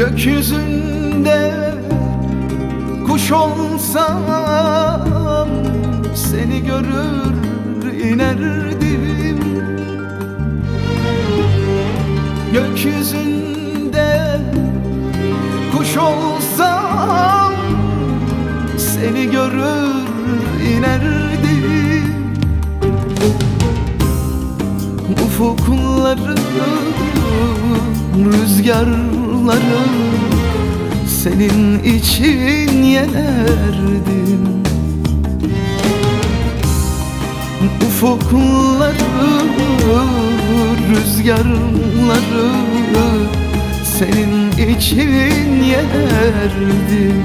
Gökyüzünde kuş olsam seni görür inerdim. Gökyüzünde kuş olsam seni görür inerdim. Ufukları, rüzgarları senin için yenerdim. Ufukları, rüzgarları senin için yenerdim.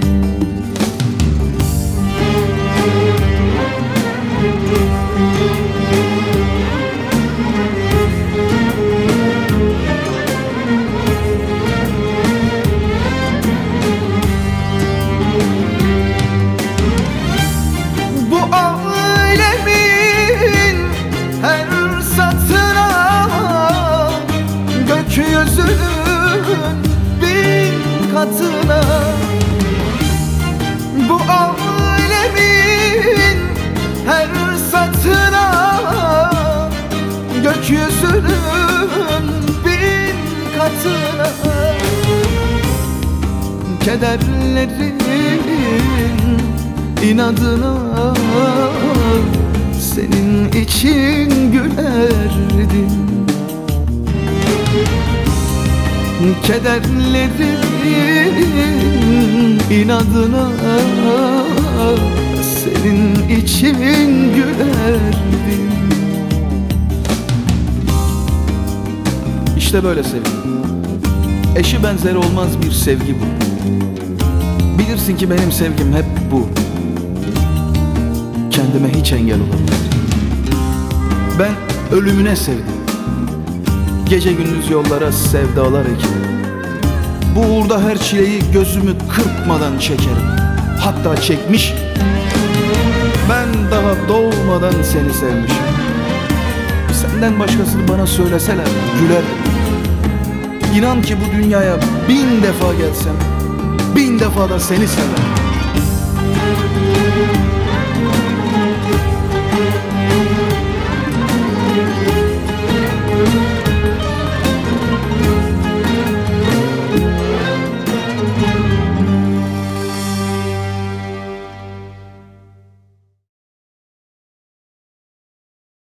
Gökyüzünün bin katına, bu alemin her satına, gökyüzünün bin katına, kederlerin inadına senin için gülerdim. Kederlerin inadına senin için gülerdim. İşte böyle sevgi, eşi benzeri olmaz bir sevgi bu. Bilirsin ki benim sevgim hep bu. Kendime hiç engel olamam. Ben ölümüne sevdim. Gece gündüz yollara sevdalar ekerim. Bu uğurda her çileyi gözümü kırpmadan çekerim. Hatta çekmiş. Ben daha doğmadan seni sevmişim. Senden başkasını bana söyleseler gülerim. İnan ki bu dünyaya 1000 defa gelsem 1000 defa da seni severim.